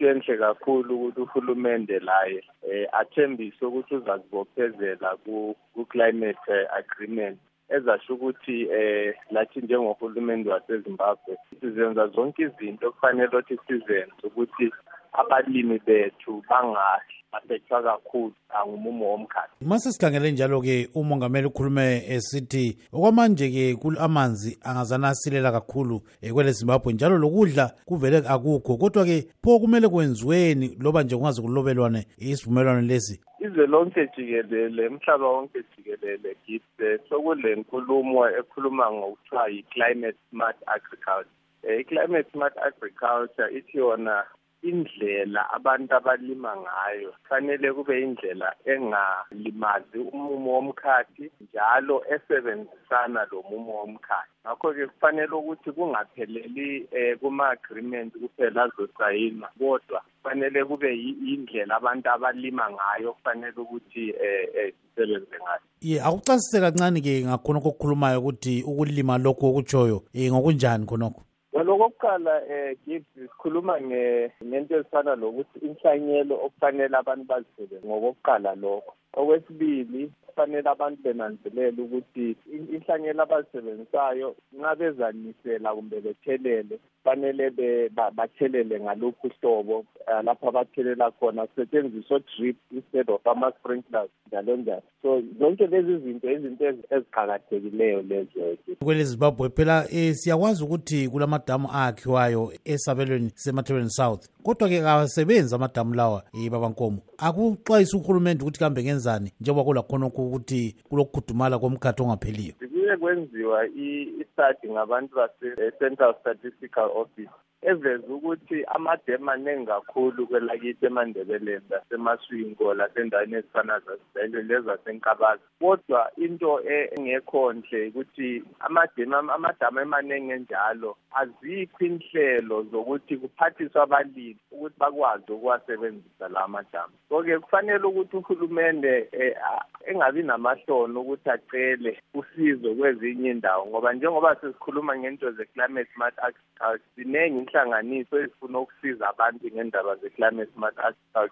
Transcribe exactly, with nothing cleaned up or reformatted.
into enhle kakhulu ukuthi uhulumende laye eh, athembise ukuthi uza kubophezela ku-climate agreement ezasho ukuthi eh lathi njengohulumende waseZimbabwe sizenza zonke izinto kufanele ukuthi sizenze ukuthi abalimi bethu bangaphethwa kakhulu angumumo womkhathi. Mase sikhangele njalo ke umongameli ukhulume esithi okwamanje ke amanzi angazanasilela kakhulu kwele Zimbabwe njalo lokudla kuvele akukho kodwa ke pho kumele kwenziweni loba nje kungaze kulobelwane isivumelwano lesi. Izwe lonke jikelele emhlaba wonke jikelele gibe sokule nkulumo ekhuluma ngokuthiwa yi-climate smart agriculture. I-climate smart agriculture ithi yona indlela abantu abalima ngayo fanele kube indlela engalimazi umumo womkhathi njalo esebenzisana lo mumo womkhathi. Ngakho-ke kufanele ukuthi kungapheleli eh, kuma-agreement kuphela azosayinwa kodwa kufanele kube indlela abantu abalima ngayo kufanele ukuthi eh sisebenze ngayo. Ye akuchasise kancane ke ngakhona kokukhulumayo ukuthi ukulima lokho okutshoyo eh ngokunjani khonokho. Lokokuqala eh Gibbs sikhuluma ngento esifana lokuthi inhlanyelo okufanele abantu bazisebenze ngokokuqala lokho. Okwesibili kufanele abantu benanzelele ukuthi inhlanyelo abazisebenzayo nxa bezanisela kumbe bethelele kufanele bathelele ngaluphi uhlobo lapho abathelela khona kusetshenziswa drip instead of ama-sprinklers njalo njalo. So zonke lezi zinto izinto eziqakathekileyo lezo. Kwele Zimbabwe phela eh, siyakwazi ukuthi kulamadamu akhiwayo esabelweni seMatabeleland South kodwa ke akasebenzi amadamu lawa eh, babankomo. Akuxwayisa uhulumende ukuthi kambe ngenzani njengoba kulakhona ukuthi kulokukhudumala komkhathi ongapheliyo. Kuye kwenziwa i-study ngabantu base-Central Statistical Office eveza ukuthi amademu aningi kakhulu kwelakithi eMandebeleni laseMaswingo lasendaweni ezifana lezaseNkabaza. Kodwa into engekho nhle ukuthi amademu amadamu emaningi enjalo azikho inhlelo zokuthi kuphathiswe abalimi ukuthi bakwazi ukuwasebenzisa la madamu. So-ke kufanele ukuthi uhulumende engabi namahloni ukuthi acele usizo kwezinye indawo ngoba njengoba sesikhuluma ngento ze-climate smart agriculture ziningi inhlanganiso ezifuna ukusiza abantu ngendaba ze-climate smart agriculture